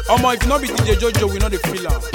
Omo, if not be DJ Jojo, we know the feel am.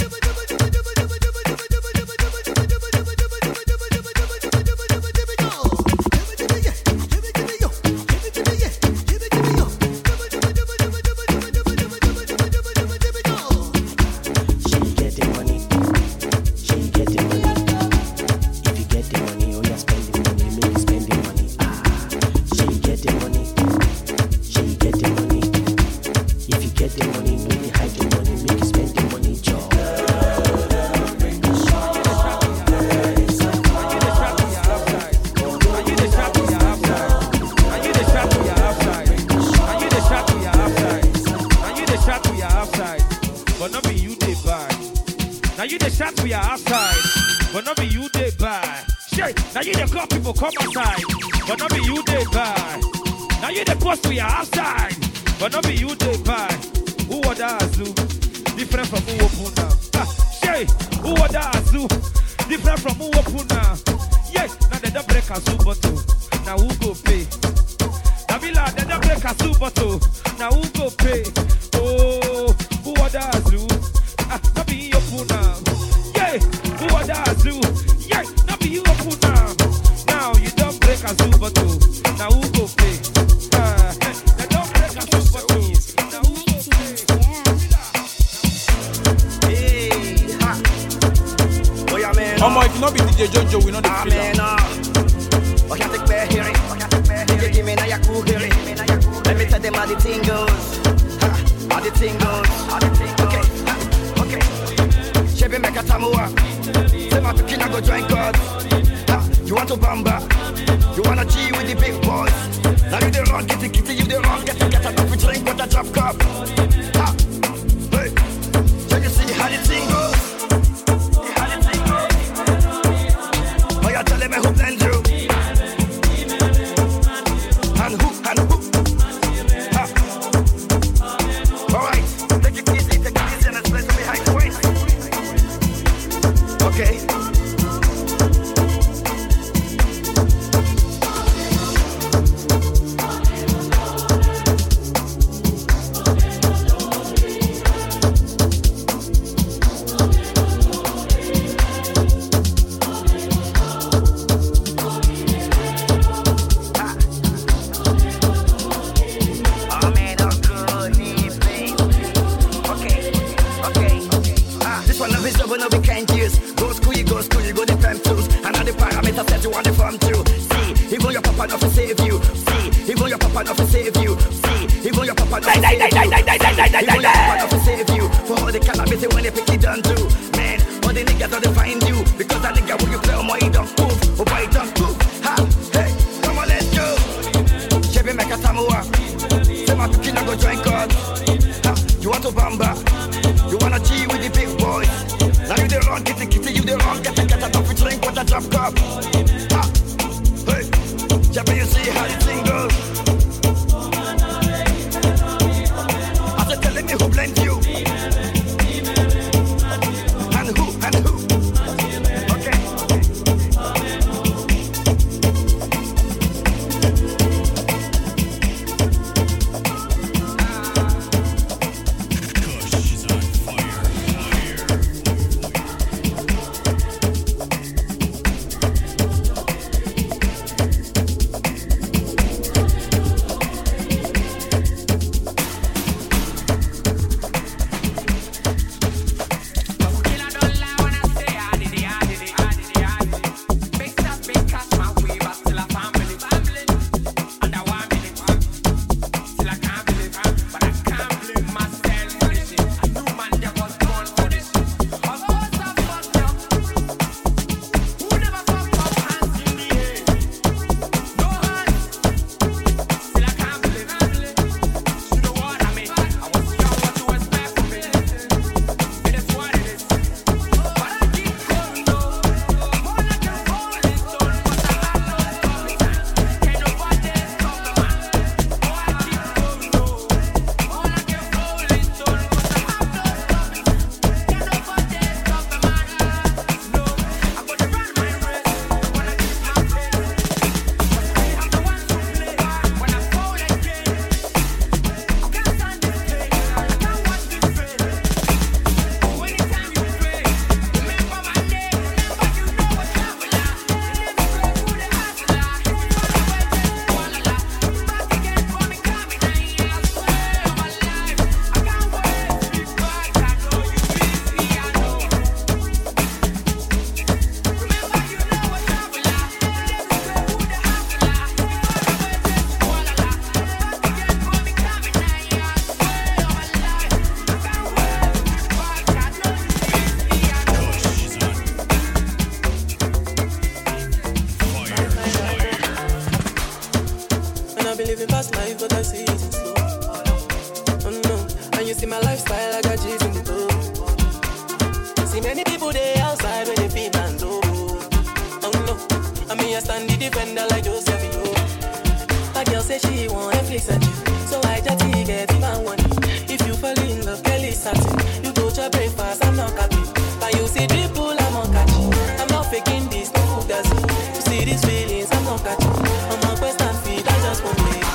See my lifestyle, I got G's in the door. See many people they outside when they feel man low. Oh no, I mean I stand the defender like Joseph. My girl say she want Netflix and chill, so I just get even one. If you fall in love, Kelly satin. You go to breakfast, I'm not happy. But you see dribble, I'm not catching. I'm not faking this, no fugazi. You see these feelings, I'm not catching. I'm on quest and feed, I just want me.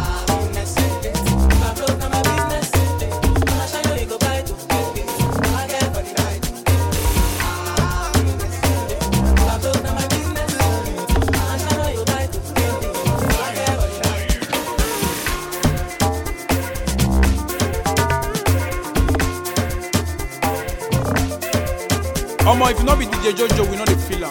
I broke down my business. I'ma show you go buy to I get for the night. I broke down my business. I'ma show you buy to I get for the night. Omo, if you not be DJ Jojo, we know the feel am.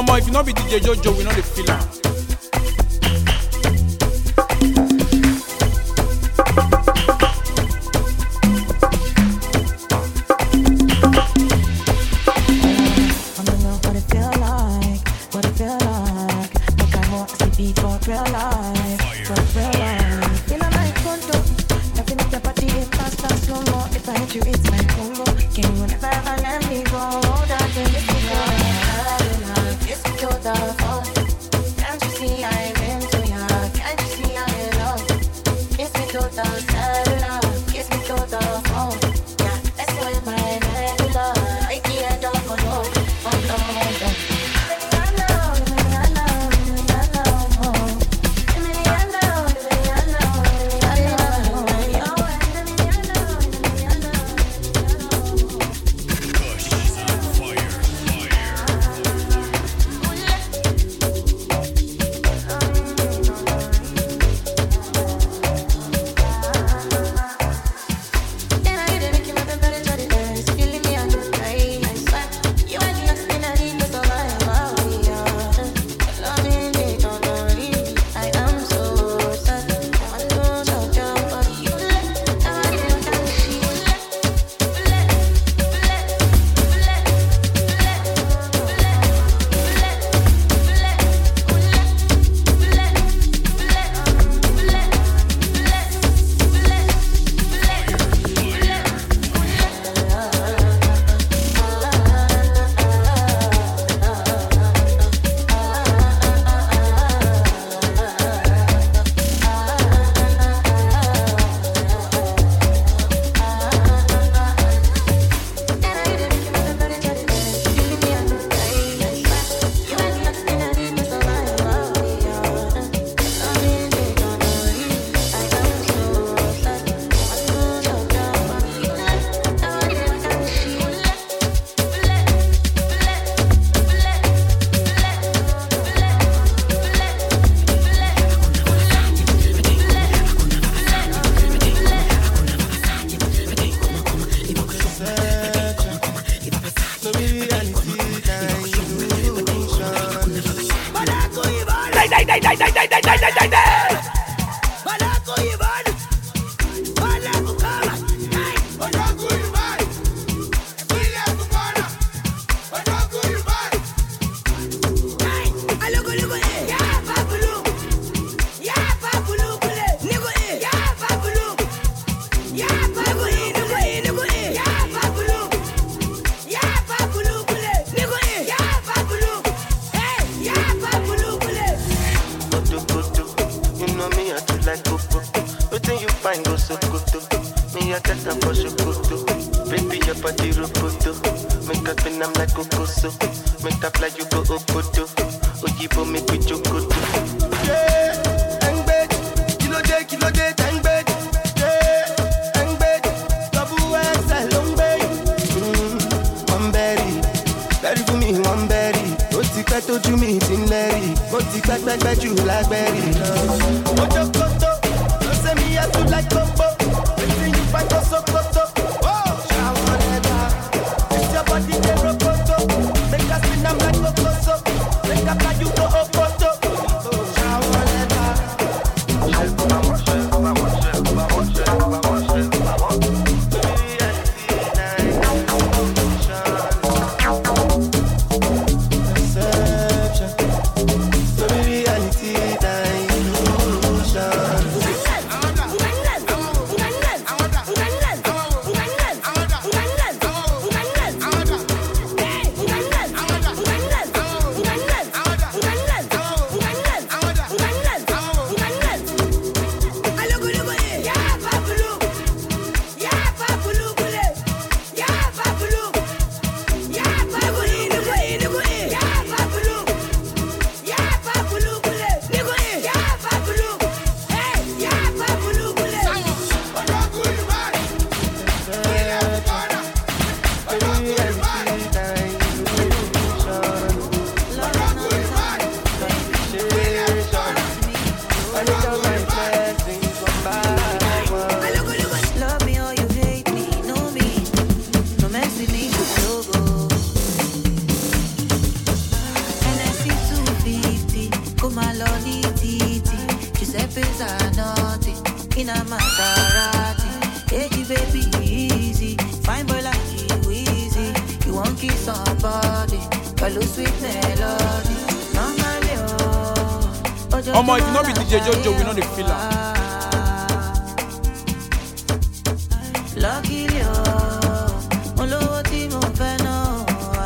Omo, if you not be DJ Jojo, we know the feel am. Perception, so reality, illusion. in a Maserati. Hey, baby, easy. Fine boy like you, easy. You won't kiss somebody. Follow sweet melody. Normally, Omo, if you no be DJ Jojo, we know the feel am. Lucky you, olówó tí mo fẹ́ náà.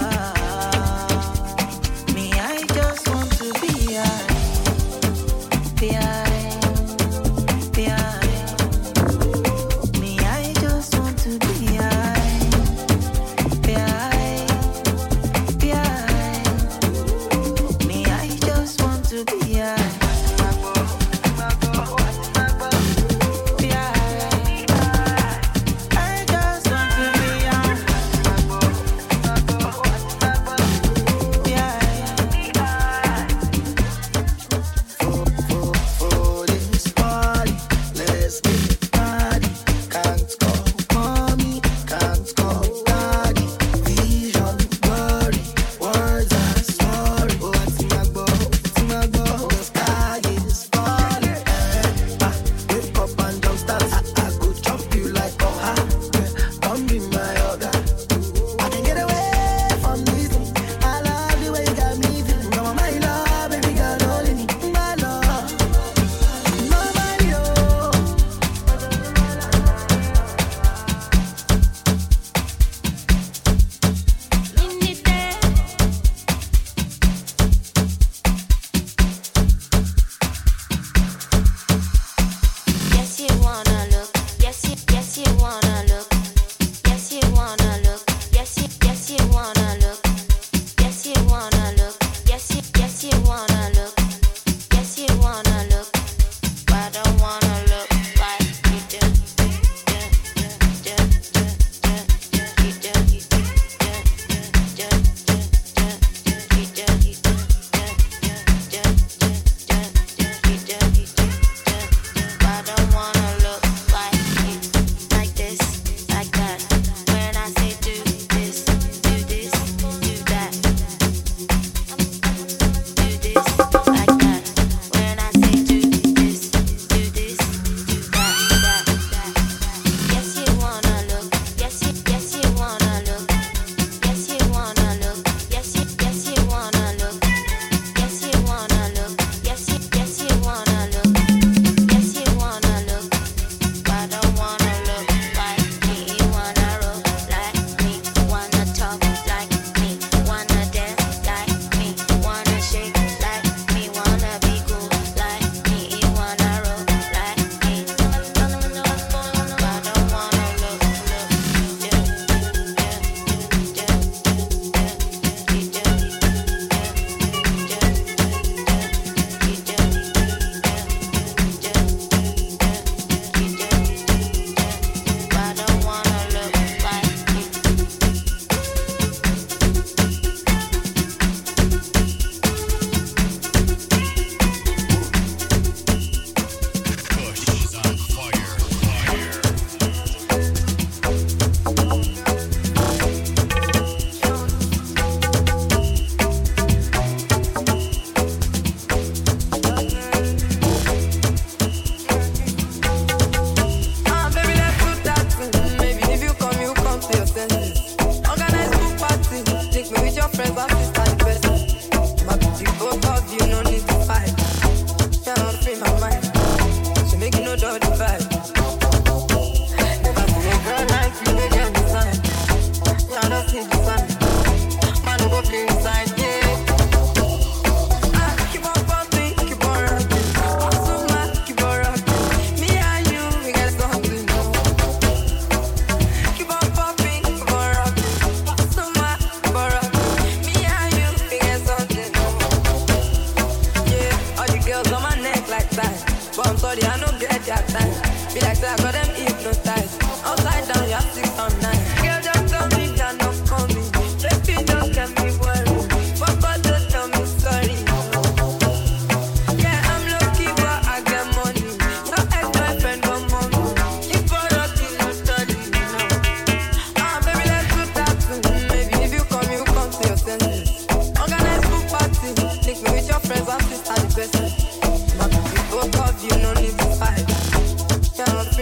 Me, I just want to be high. Be high. Be high. Me, I just want to be high. Be high. Be high. Me, I just want to be high.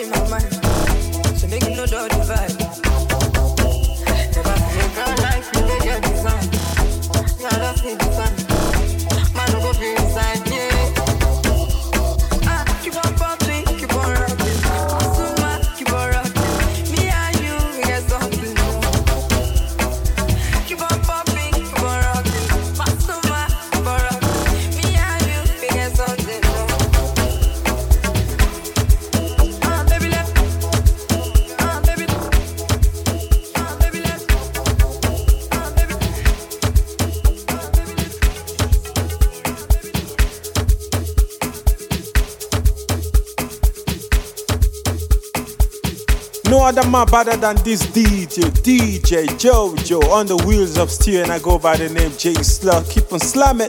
in my mind. So make you know the vibe. Never feel girl like you, they get design. Yeah, that's the design. Man, no go feel inside, yeah. Keep on popping, keep on rocking. Asuma, keep on rocking. Me and you, we get something. Keep on popping, keep on rocking. Asuma, keep on rocking. Me and you, we get something. Baby left. Baby. Baby left. Baby. No other man better than this DJ Jojo on the wheels of steel, and I go by the name J Slug. Keep on slamming.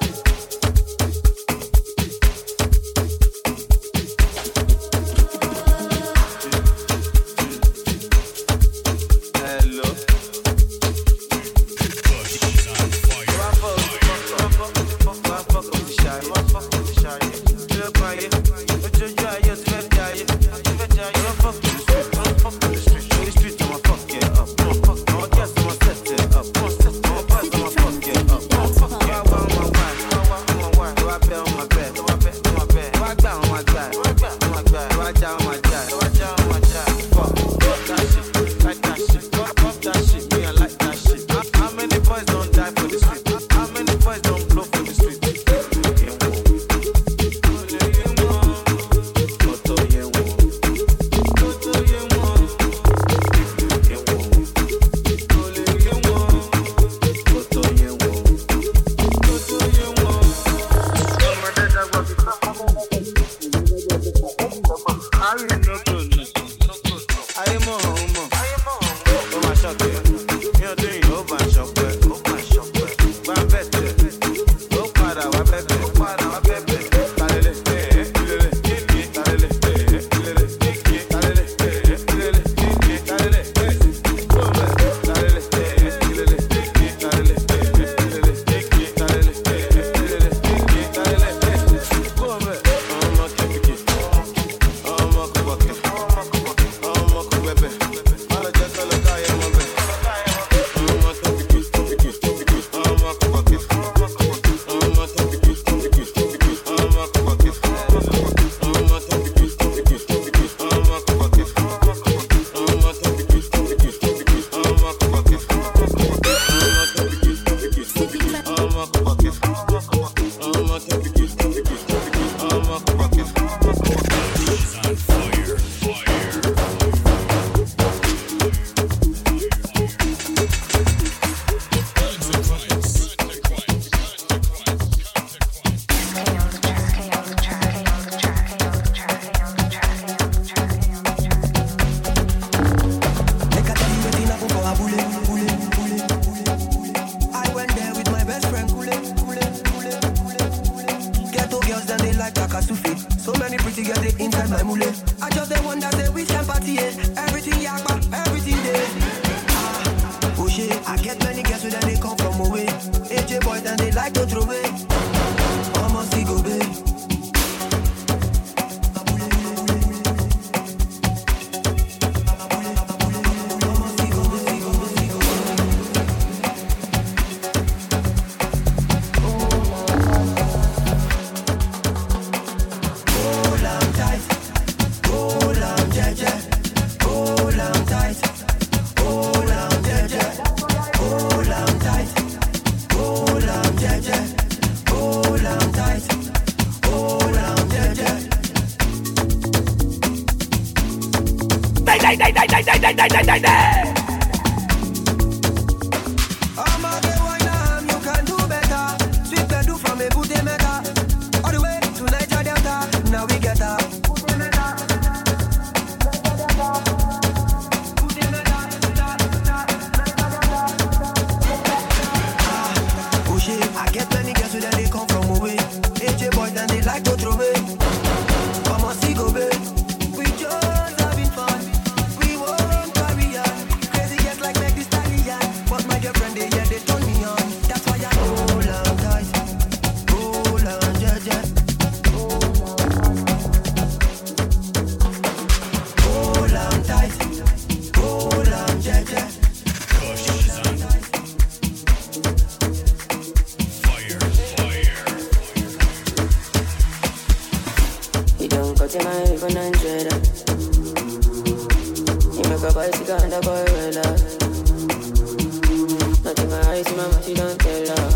a bicycle and a boy well out. Nothing my eyes, mama, she don't tell her.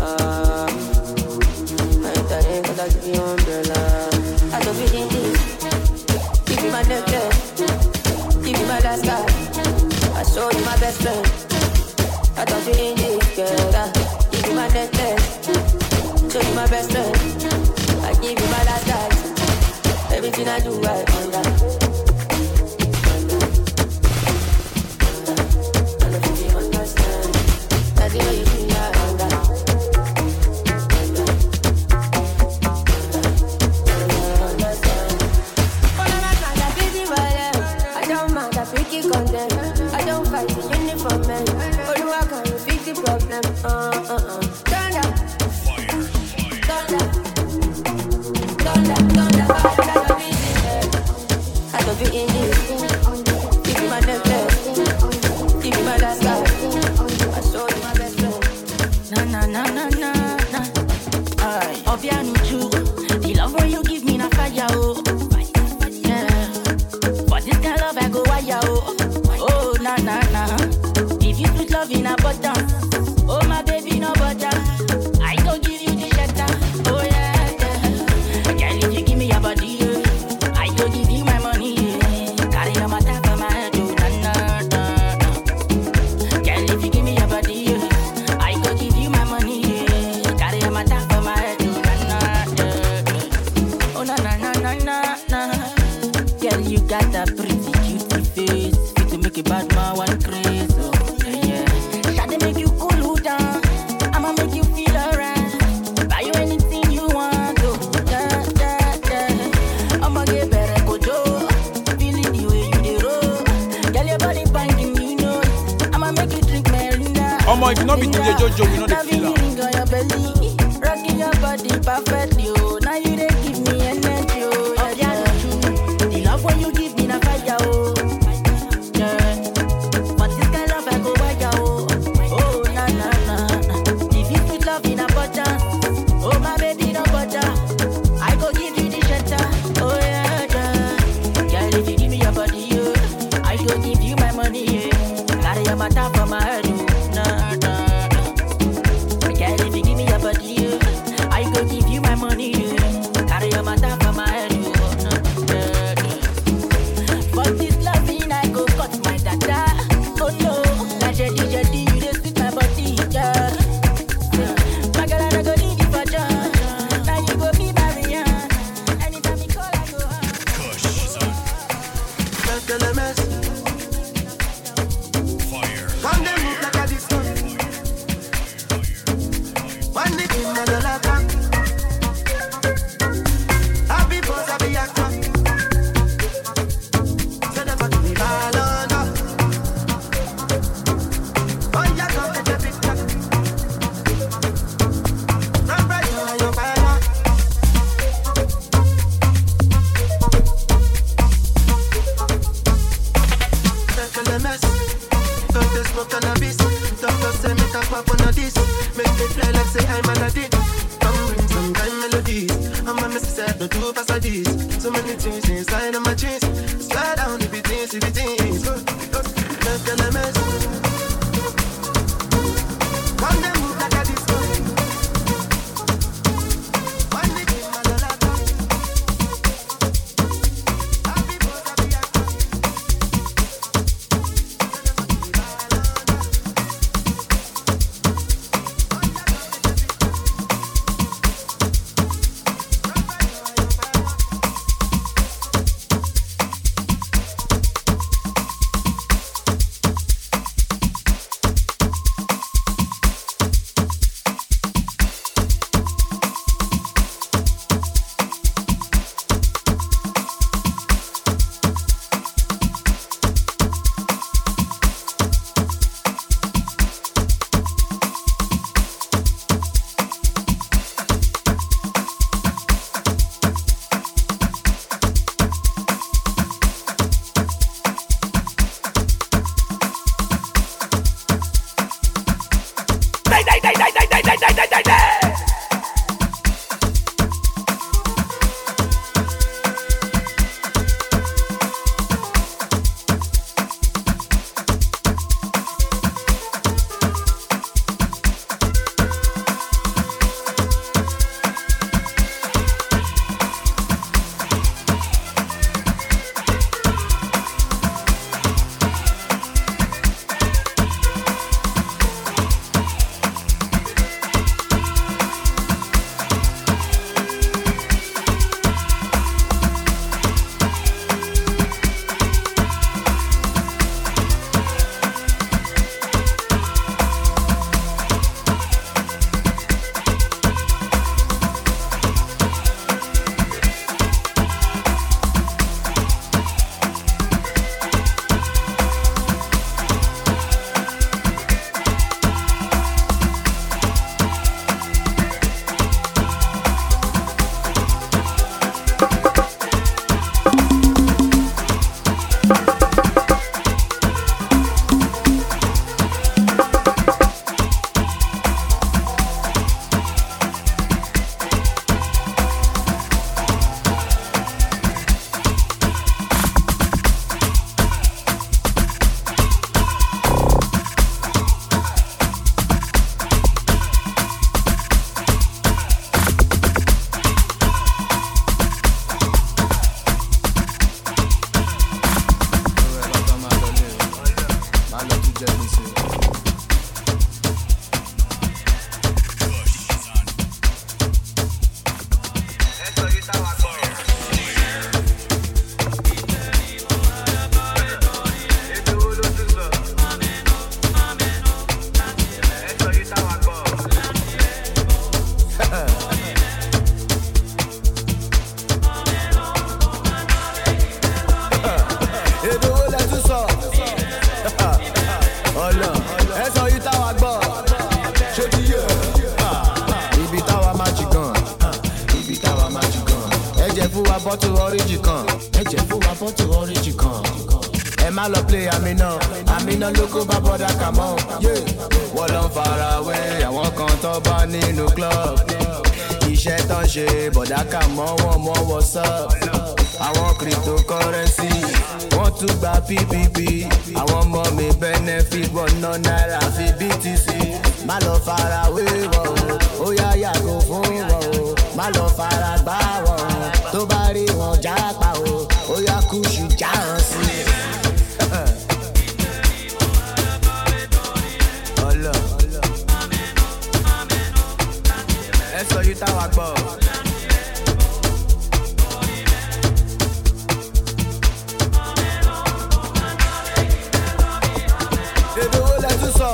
I ain't telling cause I give you umbrella. I don't be in this. Give you my necklace. Give you my last card. I show you my best friend. I don't be in this, girl. Give you my necklace. Show you my best friend. I give you my last card. Everything I do, I under. If you not be DJ Jojo, we know the feeler. Rocking your body perfectly, oh. Now you dey give me energy, oh. Yeah. The love when you give me na fire, oh. Yeah. But this kind love I go wire, oh. Oh, na na na. If you put love in a butter, oh my baby no butter, I go give you the shelter, oh yeah, yeah. Girl, if you give me your body, oh, I go give you my money, yeah. Carry your matter for my head, oh. lọ tún jẹ gbèsè. Bottle origin kan, ẹ jẹ́ fún wa bottle origin kan. Ẹ má lọ play àmínà lóko bá bọ́dà kà mọ́. Wọ́n lọ ń fara wẹ́ àwọn kan tó bá nínú club. Iṣẹ́ tán ṣe bọ̀dà kà mọ́ wọn mọ́ what's up. Àwọn cryptocurrency wọ́n tún gba PPP. Àwọn ọmọ mi benefit wọ́n ná náírà fi BTC. Má lọ fara wé wọ́n o, ó yá yàgò fún wọ́n o. Má lọ fara gbá wọ́n o, tó bá rí wọn jápa o, ó yá kúṣù já hàn sí. Ọlọ ẹ sọ yìí táwa gbọ́. Èdè wo lẹ tún sọ?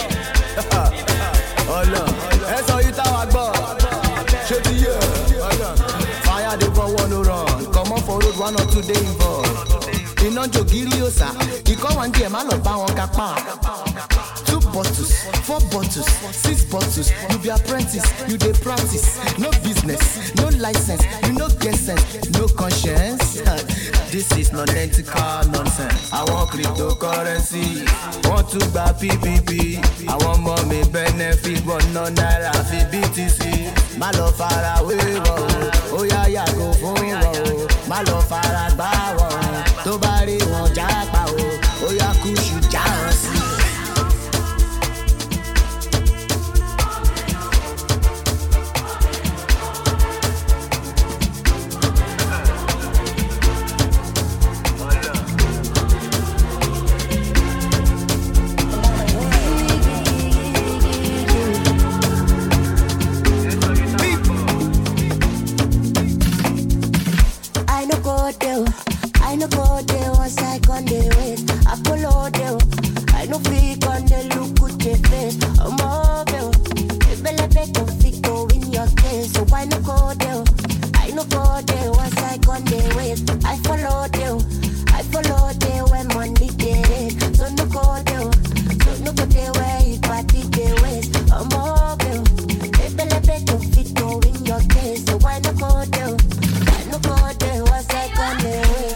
Ọlọ ẹ sọ yìí táwa gbọ́. Ṣé ti yẹ? Fire dey for one no run, comot for road 1 or 2 dey involved. Iná jò gírí òsà, ìkọ́ wọn díẹ̀ má lọ bá wọn kápá. 2 bottles, 4 bottles, 6 bottles, you be apprentice, you dey practice. No business, no license, you no get sense, no conscience. This is non-ethical nonsense. Àwọn cryptocurrency, wọ́n tún gba PPP. Àwọn ọmọ mi benefit, wọ́n ná náírà fi BTC. Má lọ fara wé wọ́n o, ó yá yàgò fún wọ́n o. Má lọ fara gbá wọ́n o, tó bá rí wọn jápa o, ó yá kúṣù já hàn sí. I no go there once I con the ways. I follow them. I no freak on the look with the face. I'm over. If I let the fit go in your case, so I no go there. I no go there once I con the ways. I follow them. I follow them when money get it. So no go there. So no go there where it party the ways. I'm over. If I let the fit go in your case, so I no go there. I no go there once I con the ways.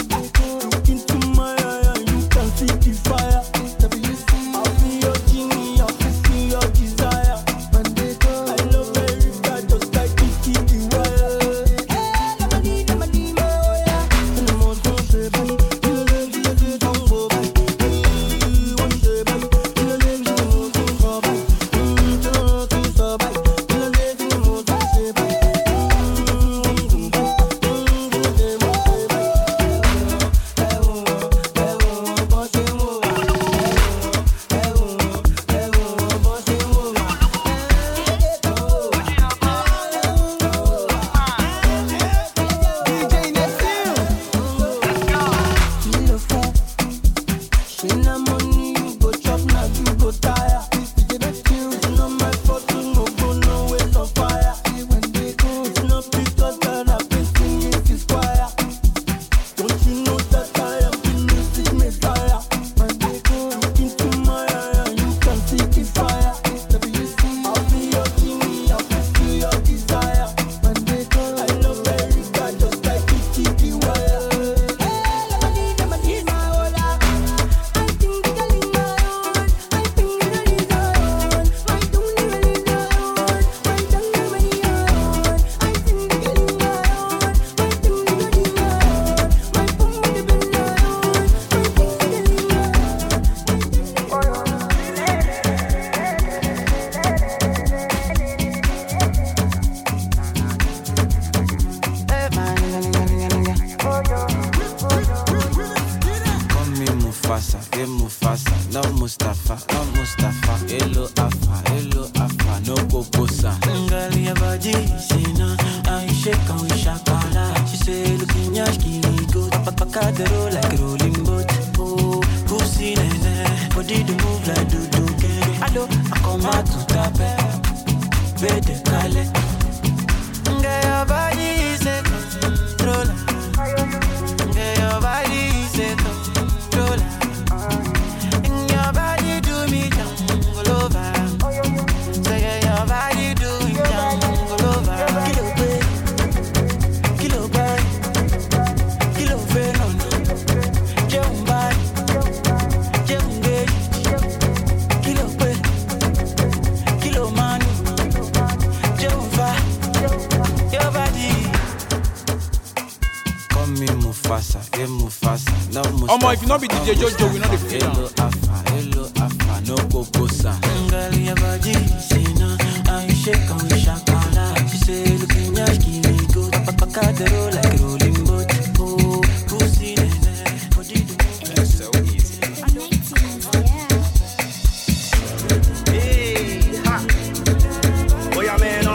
Genie na money you go chop, now you go tire. If you get you, it's not my fault, you no go nowhere on fire. When they go, it's not because that I've been singing this choir. Don't you know that I am the music messiah? When they go, look into my eye and you can see the fire. WC, I'll be your genie, I'll fulfill your desire. When they go, I love America just like the TV wire. Mufasa, Mufasa, no Mustafa, hello Afa, no Kokosa. Girl, your body, see now, I shake and we shakala. She say, look in your skinny goat, paka the roll like a rolling boat. Oh, pussy nene, body to move like do can. Hello, I come out to tap it, bede kale. Girl, your body is a controller. Girl, your body is a controller. And your body do me jungle over. Say your body do me jungle over. Kilo boy, kilo phenom. Jumbo, kilo boy, kilo man. Jumbo, your body. Call me Mufasa, Mufasa, no Mustafa. Omo, if you not be DJ Jojo, we know the feel. Hello Afa, no Kokosa. Girl, your body, see now, I shake and we shakala. She say, look in your skinny goat, paka the roll like a rolling boat. Oh, pussy nene, body do. It's so easy. Hey, ha. Boy, amen,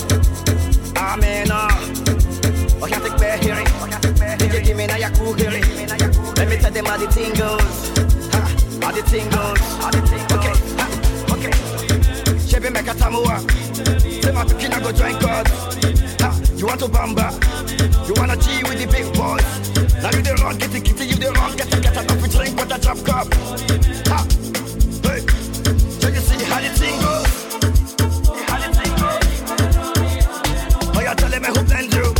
oh, can't take back hearing. DJ, give me now your cool hearing. Let me tell them how the thing goes. How the thing goes. Okay, okay. Chevy make a tamua. Say my picking, I go join God. You want to bamba? You wanna G with the big boys? Now you the wrong, get the kitty, you the wrong, get a coffee drink with a drop cup. Hey, so you see how the thing goes? How the thing goes? Oh, you're telling me who blend you?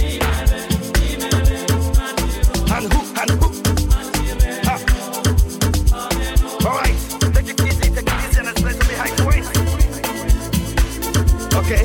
And who? Alright, take it easy and let's play some behind the waist. Okay.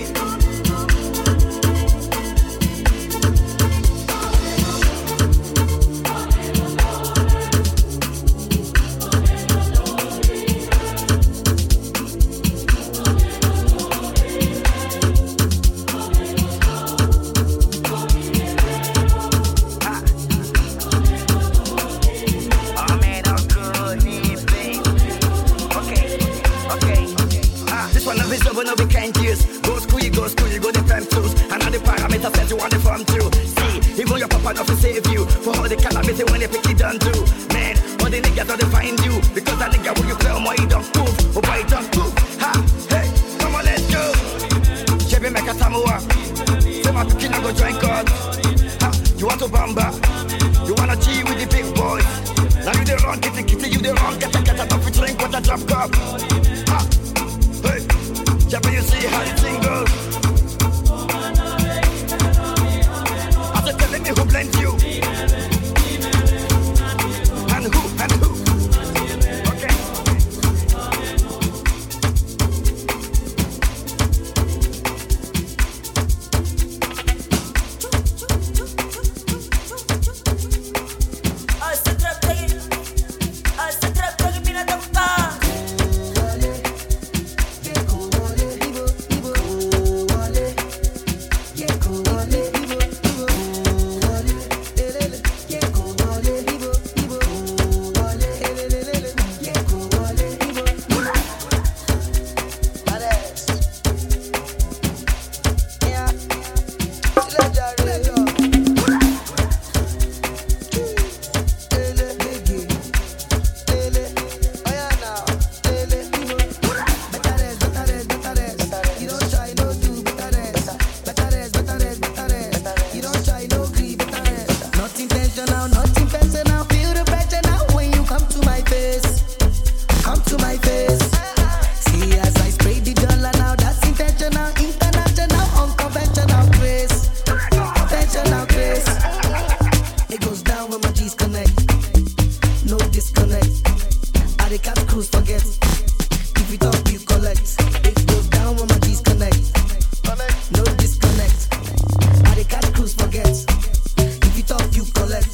to my face. See as I spray the dollar now, that's intentional, international, unconventional grace. Intentional grace. It goes down when my G's connect. No disconnect. I the cat cruise forget. If you talk, you collect. It goes down when my G's connect. No disconnect. I the cat cruise forget. If you talk, you collect.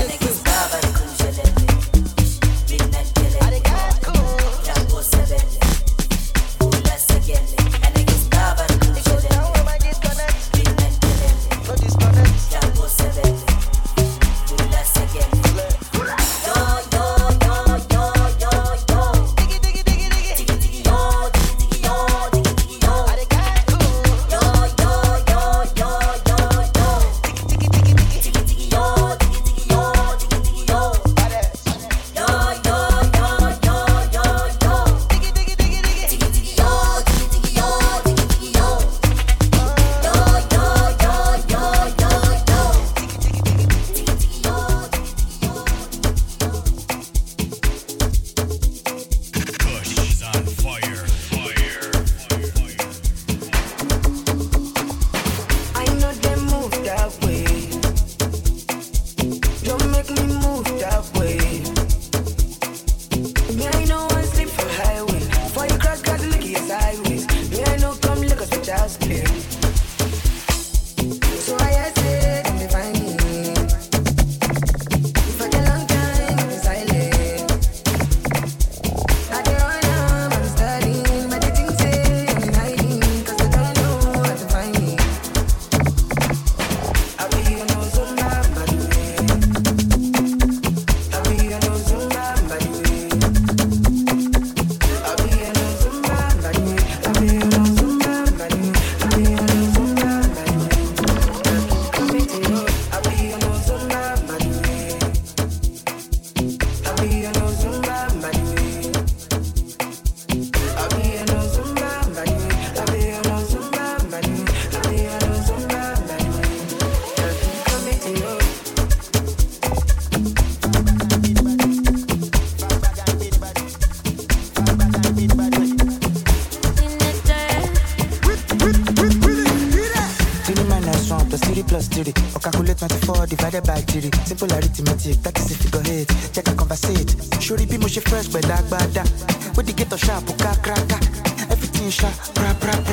Simple arithmetic, that is if you go hate. Check and conversate. Surely be mushy fresh, but like bada. With the ghetto sharp, cracker. Everything sharp, bra.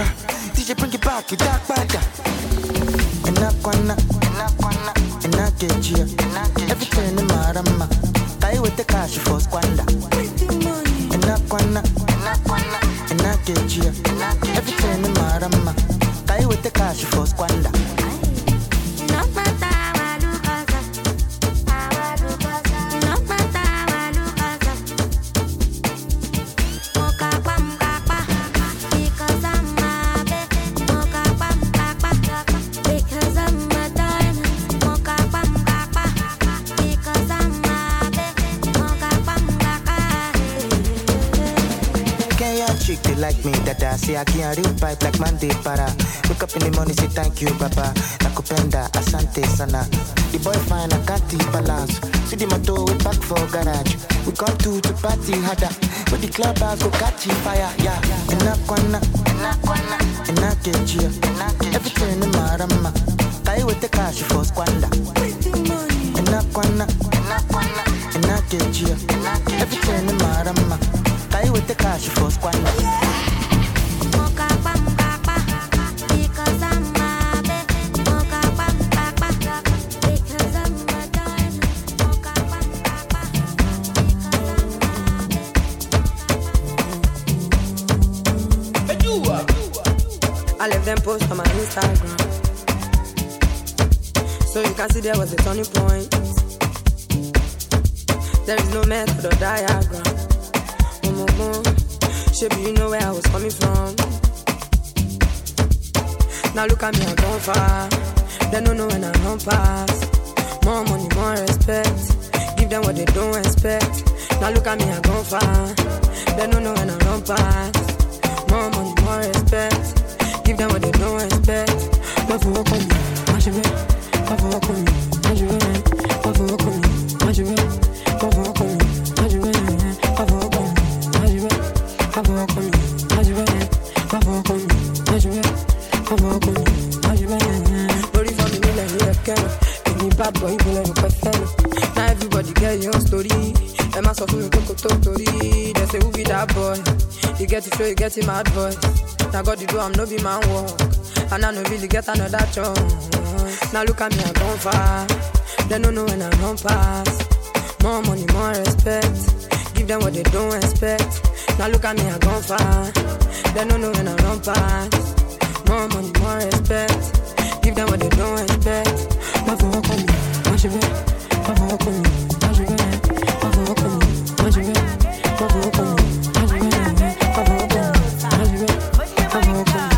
DJ bring it back, you dark bada. And I get you. Everything in my rama. I with the cash for squander. And I get you. Everything in my rama. I with the cash for squander. They like me, dada. Say I can't real pipe like Monday para. Wake up in the morning, say thank you, Baba. Nakupenda, asante sana. The boy fine, I can't balance. See the motor, we back for garage. We come to party harder. With the club house, go catch fire, yeah. And I get you. Everything in my rama. I with the cash for squander. And I get you. Everything in my rama. I with the cash for squander. I left them post on my Instagram, so you can see there was a turning point. There is no method or diagram. Shape, you know where I was coming from. Now look at me, I'm gone far. They don't know when I run past. More money, more respect. Give them what they don't expect. Now look at me, I'm gone far. They don't know when I run past. More money, more respect. Give them what they don't expect. Don't for walk on me, watch it. Don't for walk on me, watch it. Don't for walk on me, watch it. Don't for walk on me, watch it. Don't for walk on me, watch it. boy. You get to show, you get him mad voice. Now God, you do, I'm no be man walk. And I no really get another chance. Now look at me, I gone far. They don't know when I'm on pass. More money, more respect. Give them what they don't expect. Now look at me, I gone far. They don't know when I'm on pass. More money, more respect. Give them what they don't expect. Pas pour reconnu, moi je vais. Pas pour reconnu, moi je vais. Pas pour reconnu, moi je vais. Pas pour reconnu, moi je vais. Pas pour reconnu, moi je vais. Pas pour reconnu, moi je vais.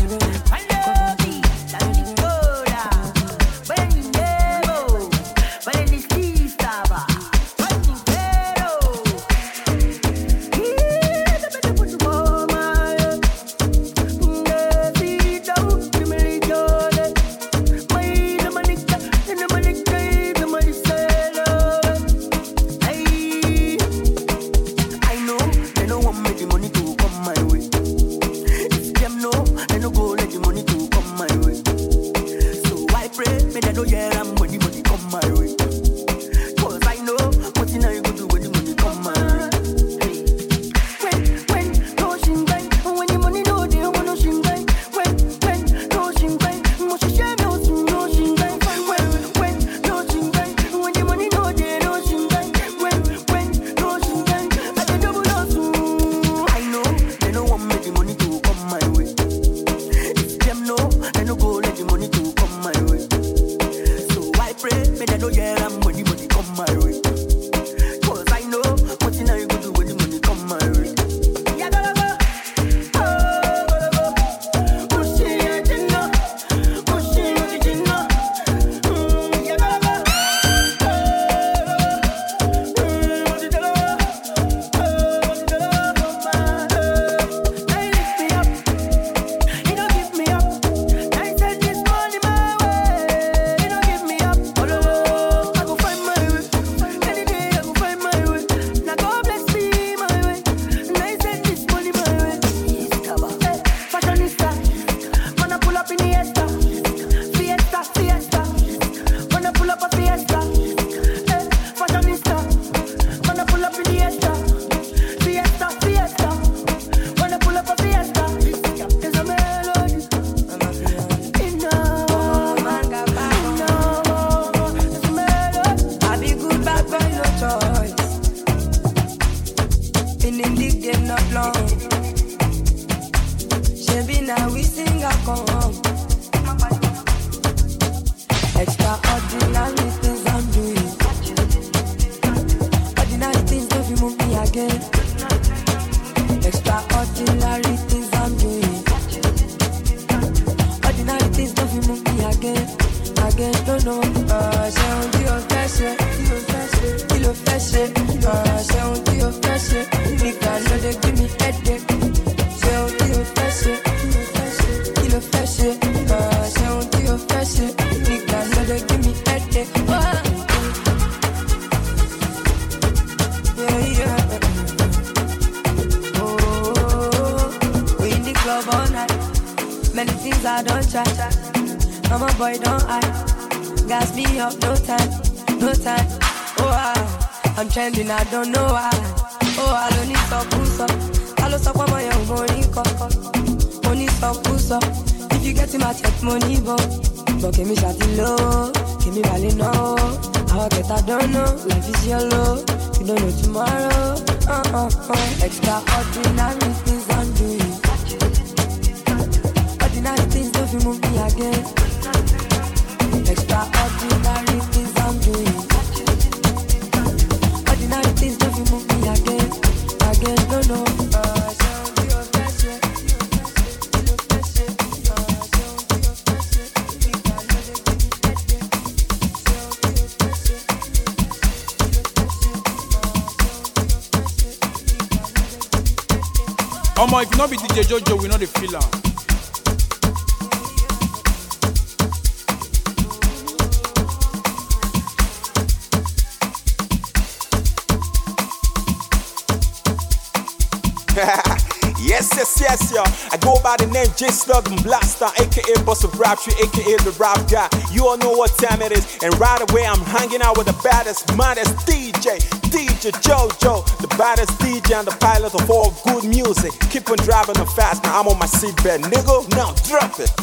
I don't know why. Oh, I don't need some push up. I don't stop my young money cock. Money some push up. If you get him, I take money, but give me shot low. Give me value no. How I get, I don't know. Life is yellow. You don't know tomorrow. Extraordinary things I'm doing. Ordinary things don't you move me again. Extraordinary things I'm doing. Things don't you move me again, no. Omo, if not be DJ Jojo, we know the feel am. Yes, yo. I go by the name J Slug and Blaster, aka Boss of Rap Tree, aka the Rap Guy. You all know what time it is, and right away I'm hanging out with the baddest, maddest DJ. DJ Jojo, the baddest DJ and the pilot of all good music. Keep on driving them fast, now I'm on my seatbelt, nigga. Now drop it.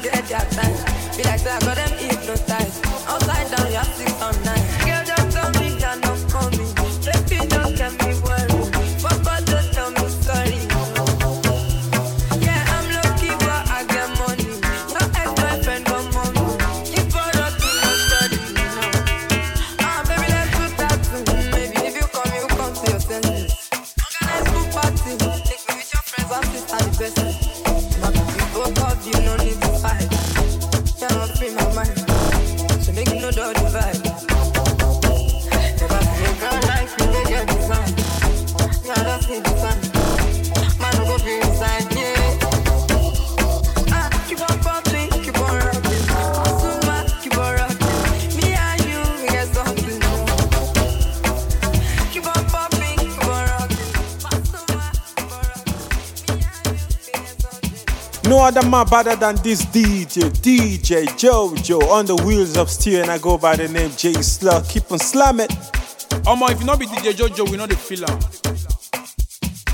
Be like, say I got them hypnotized. Upside down, you have 6 on 9. Girl, just tell me No other man better than this DJ Jojo on the wheels of steel, and I go by the name J Slug. Keep on slamming. Omo, if you not be DJ Jojo, we know the feel am.